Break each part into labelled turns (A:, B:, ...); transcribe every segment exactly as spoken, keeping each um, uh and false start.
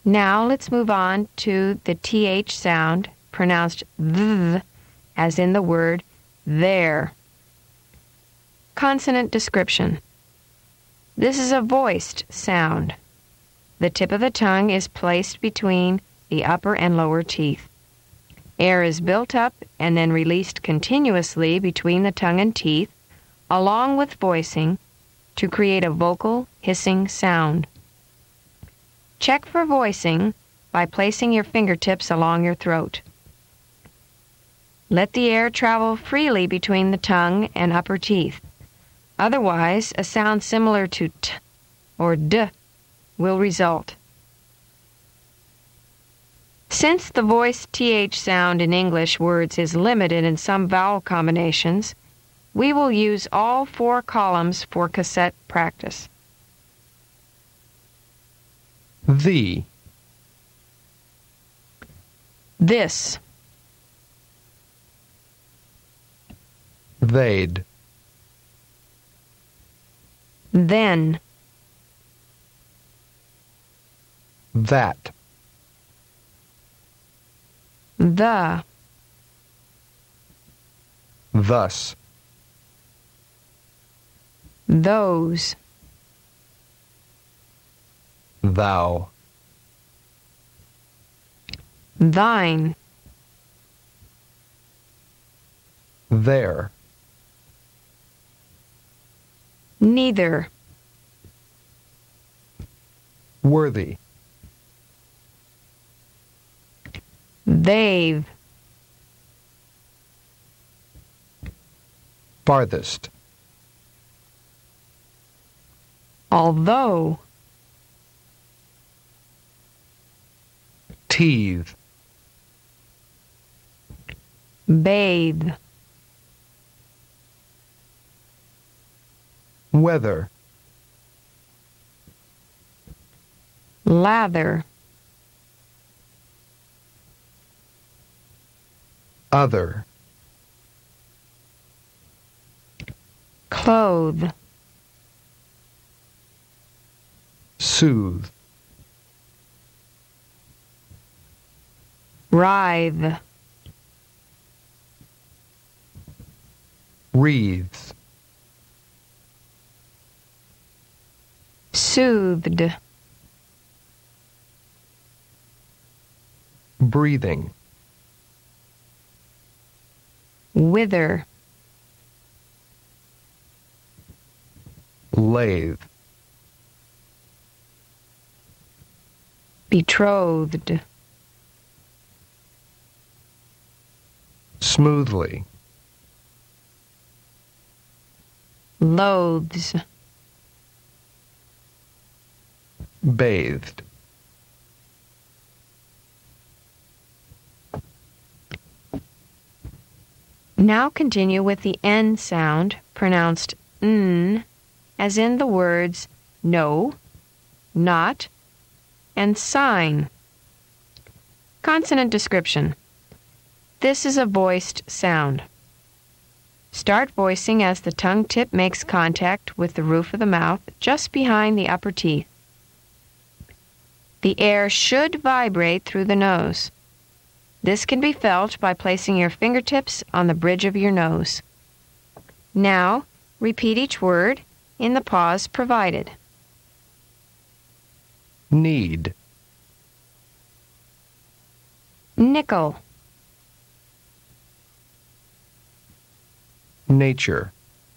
A: Now let's move on to the T H sound, pronounced th, as in the word there. Consonant description. This is a voiced sound. The tip of the tongue is placed between the upper and lower teeth. Air is built up and then released continuously between the tongue and teeth, along with voicing, to create a vocal, hissing sound. Check for voicing by placing your fingertips along your throat. Let the air travel freely between the tongue and upper teeth. Otherwise, a sound similar to t or d will result. Since the voiced T H sound in English words is limited in some vowel combinations, we will use all four columns for cassette practice.
B: The,
A: This,
B: they'd,
A: then,
B: that,
A: the,
B: thus,
A: those,
B: thou,
A: thine,
B: there,
A: neither,
B: worthy,
A: they've,
B: farthest,
A: although,
B: teethe,
A: bathe,
B: weather,
A: lather,
B: other,
A: clothe,
B: soothe,
A: writhe,
B: wreaths,
A: soothed,
B: breathing,
A: wither,
B: lathe,
A: betrothed,
B: smoothly,
A: loathes,
B: bathed,
A: Now continue with the N sound, pronounced n, as in the words no, not, and sign. Consonant description. This is a voiced sound. Start voicing as the tongue tip makes contact with the roof of the mouth just behind the upper teeth. The air should vibrate through the nose. This can be felt by placing your fingertips on the bridge of your nose. Now, repeat each word in the pause provided.
B: need,
A: Nickel,
B: nature,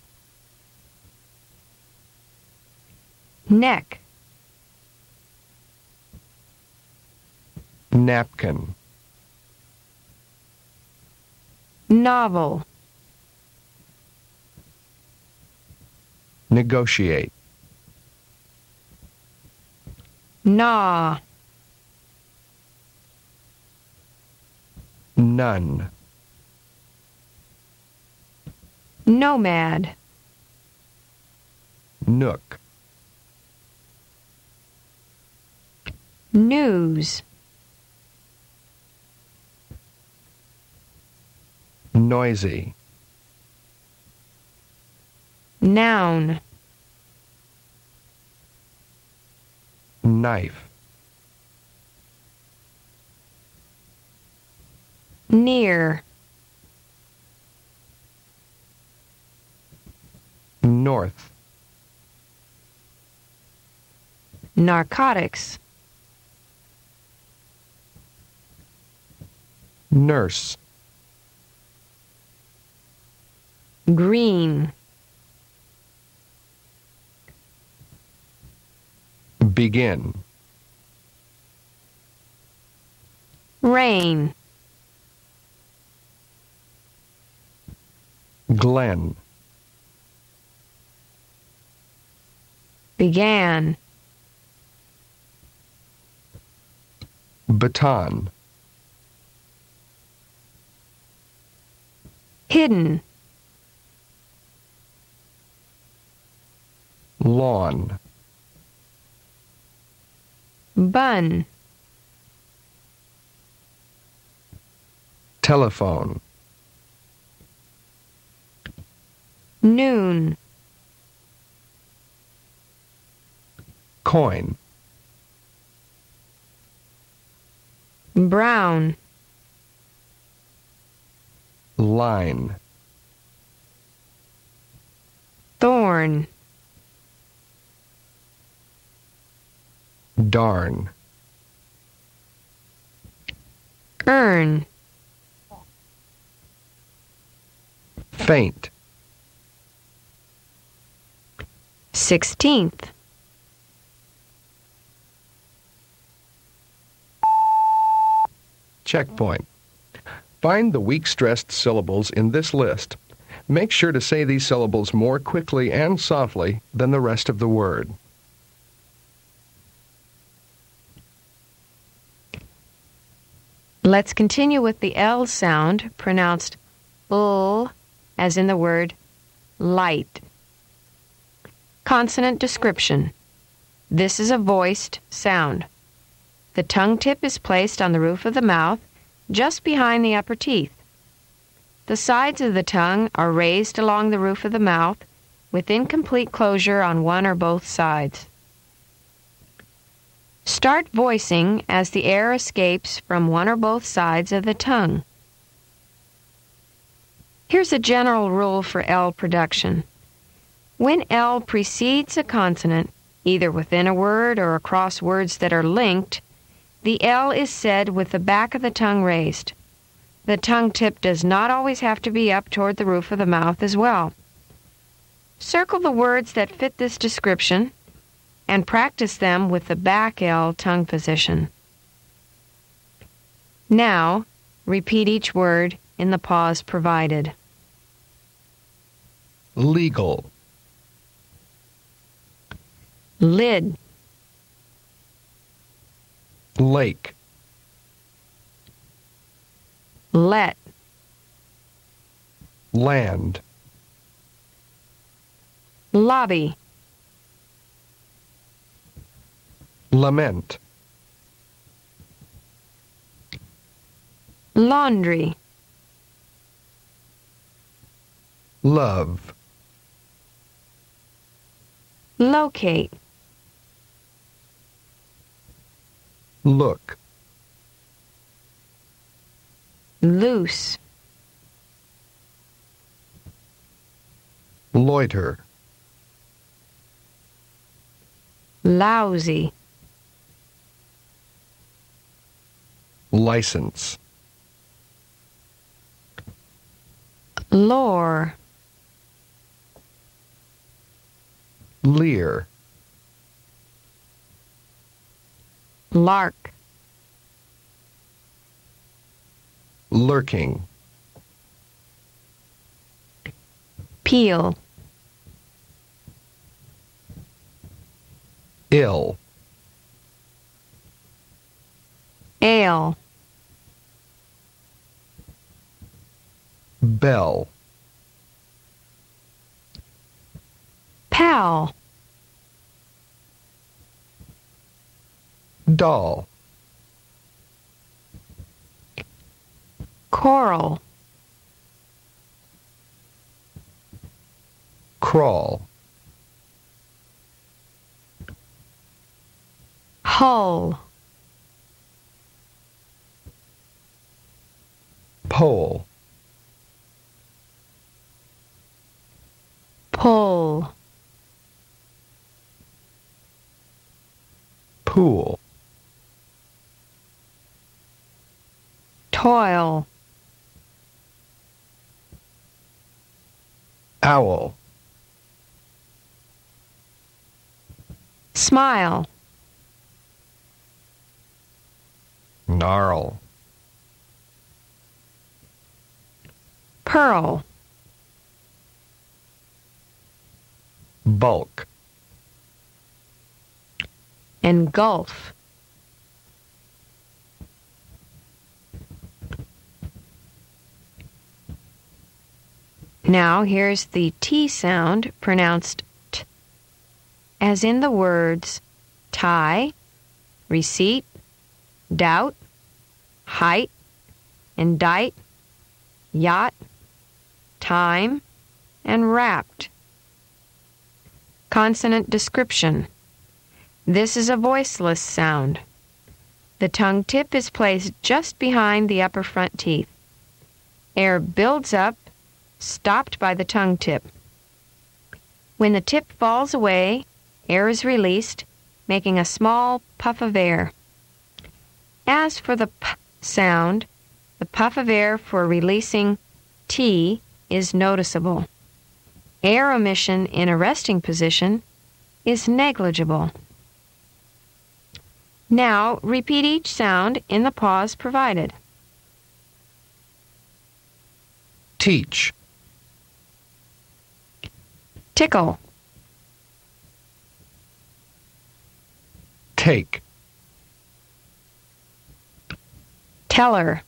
A: neck,
B: napkin,
A: novel,
B: negotiate,
A: gnaw,
B: none,
A: nomad,
B: nook,
A: news,
B: noisy,
A: noun,
B: knife,
A: Near.
B: North.
A: Narcotics.
B: Nurse.
A: Green.
B: Begin.
A: Rain.
B: Glen.
A: Began.
B: Baton.
A: Hidden.
B: Lawn.
A: Bun.
B: Telephone.
A: Noon.
B: Coin.
A: Brown.
B: Line.
A: Thorn.
B: Darn.
A: Earn.
B: Faint.
A: Sixteenth.
B: Checkpoint. Find the weak-stressed syllables in this list. Make sure to say these syllables more quickly and softly than the rest of the word.
A: Let's continue with the L sound, pronounced L, as in the word light. Consonant description. This is a voiced sound. The tongue tip is placed on the roof of the mouth, just behind the upper teeth. The sides of the tongue are raised along the roof of the mouth, with incomplete closure on one or both sides. Start voicing as the air escapes from one or both sides of the tongue. Here's a general rule for L production. When L precedes a consonant, either within a word or across words that are linked, the L is said with the back of the tongue raised. The tongue tip does not always have to be up toward the roof of the mouth as well. Circle the words that fit this description and practice them with the back L tongue position. Now, repeat each word in the pause provided.
B: Legal.
A: Lid.
B: Lake.
A: Let.
B: Land.
A: Lobby.
B: Lament.
A: Laundry.
B: Love.
A: Locate.
B: Look.
A: Loose.
B: Loiter.
A: Lousy.
B: License.
A: Lore.
B: Leer.
A: Lark.
B: Lurking.
A: Peel.
B: Ill.
A: Ale.
B: Bell.
A: Pal.
B: Doll.
A: Coral.
B: Crawl.
A: Hull.
B: Pole.
A: Pull.
B: Pool.
A: Toil.
B: Owl.
A: Smile.
B: Gnarl.
A: Pearl.
B: Bulk.
A: Engulf. Now here's the T sound pronounced T, as in the words tie, receipt, doubt, height, indict, yacht, time, and wrapped. Consonant description. This is a voiceless sound. The tongue tip is placed just behind the upper front teeth. Air builds up, stopped by the tongue tip. When the tip falls away, air is released, making a small puff of air. As for the P sound, the puff of air for releasing T is noticeable. Air emission in a resting position is negligible. Now, repeat each sound in the pause provided.
B: Teach.
A: Tickle.
B: Take.
A: Teller.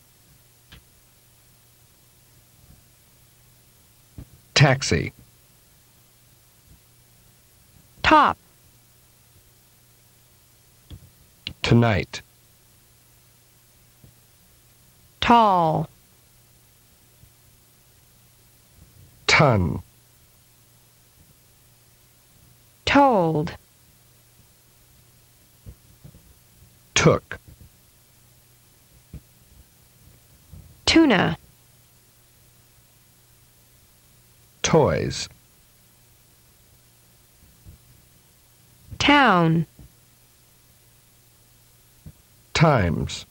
B: Taxi.
A: Top.
B: Tonight.
A: Tall.
B: Ton.
A: Told.
B: Took.
A: Tuna.
B: Toys.
A: Town.
B: Times.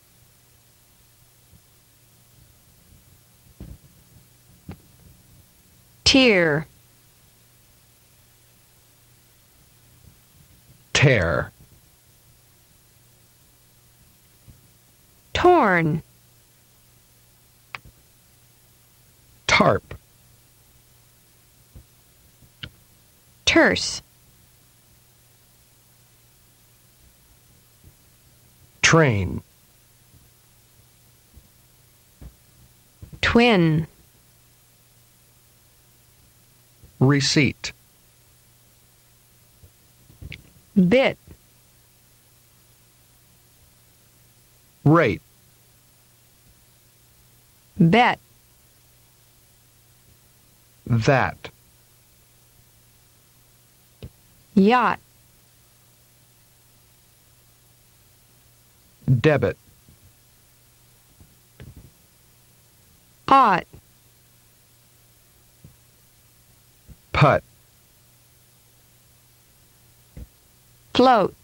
A: Tear.
B: Tear.
A: Torn.
B: Tarp.
A: Terse.
B: Train.
A: Twin.
B: Receipt.
A: Bit.
B: Rate.
A: Bet.
B: That.
A: Yacht.
B: Debit.
A: Ought.
B: Putt.
A: Float.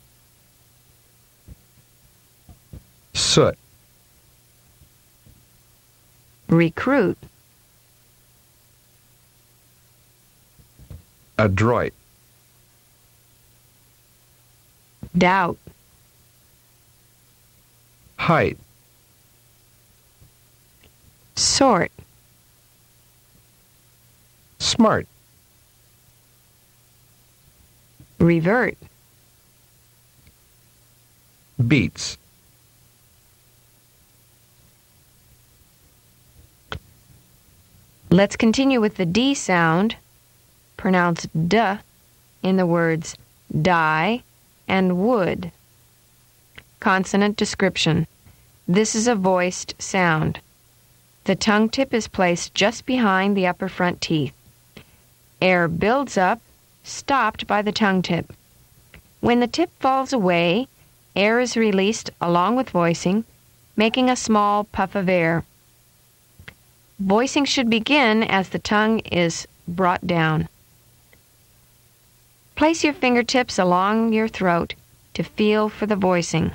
B: Soot.
A: Recruit.
B: Adroit.
A: Doubt.
B: Height.
A: Sort.
B: Smart.
A: Revert.
B: Beats.
A: Let's continue with the D sound, pronounced D, in the words die and would. Consonant description. This is a voiced sound. The tongue tip is placed just behind the upper front teeth. Air builds up, stopped by the tongue tip. When the tip falls away, air is released along with voicing, making a small puff of air. Voicing should begin as the tongue is brought down. Place your fingertips along your throat to feel for the voicing.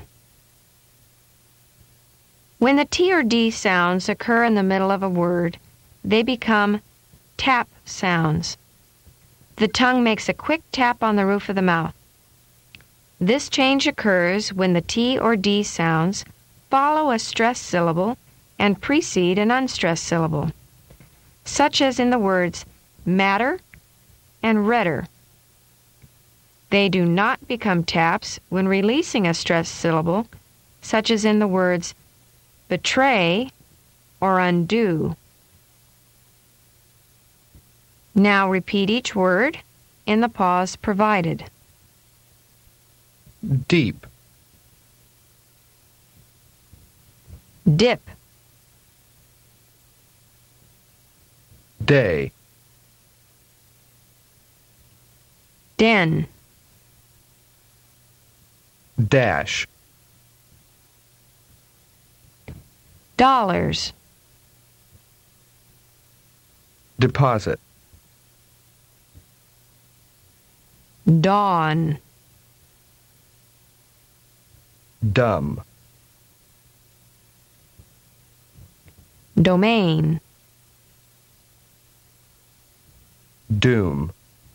A: When the T or D sounds occur in the middle of a word, they become tap sounds. The tongue makes a quick tap on the roof of the mouth. This change occurs when the T or D sounds follow a stressed syllable and precede an unstressed syllable, such as in the words matter and redder. They do not become taps when releasing a stressed syllable, such as in the words betray or undo. Now repeat each word in the pause provided.
B: Deep,
A: Dip,
B: day,
A: den,
B: dash,
A: dollars,
B: deposit,
A: dawn,
B: dumb,
A: domain,
B: doom,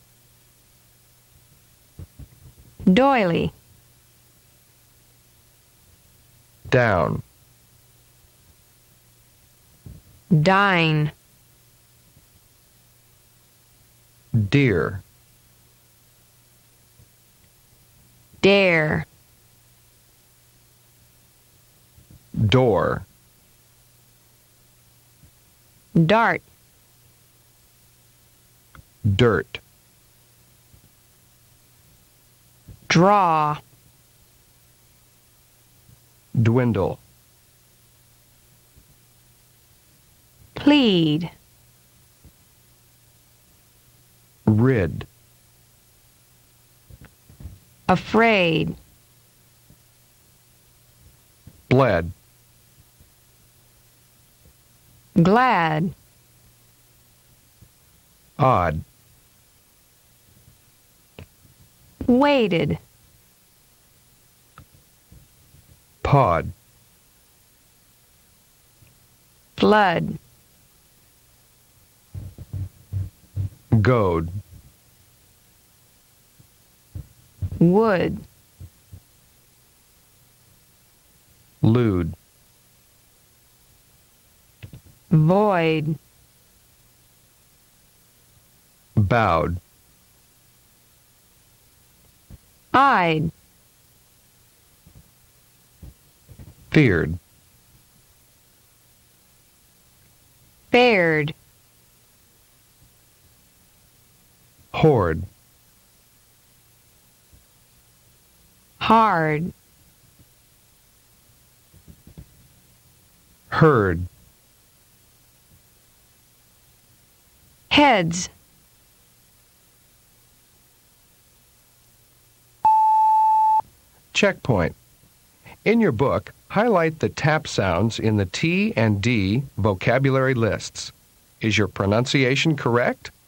A: doily,
B: down,
A: dine,
B: dear,
A: dare,
B: door,
A: dart,
B: dirt,
A: draw,
B: dwindle,
A: plead,
B: rid,
A: afraid,
B: bled,
A: glad,
B: odd,
A: waited,
B: pod,
A: flood,
B: goad,
A: wood,
B: lewd,
A: void,
B: bowed,
A: eyed,
B: feared,
A: fared,
B: hoard,
A: hard,
B: heard,
A: heads,
B: checkpoint. In your book, highlight the tap sounds in the T and D vocabulary lists. Is your pronunciation correct?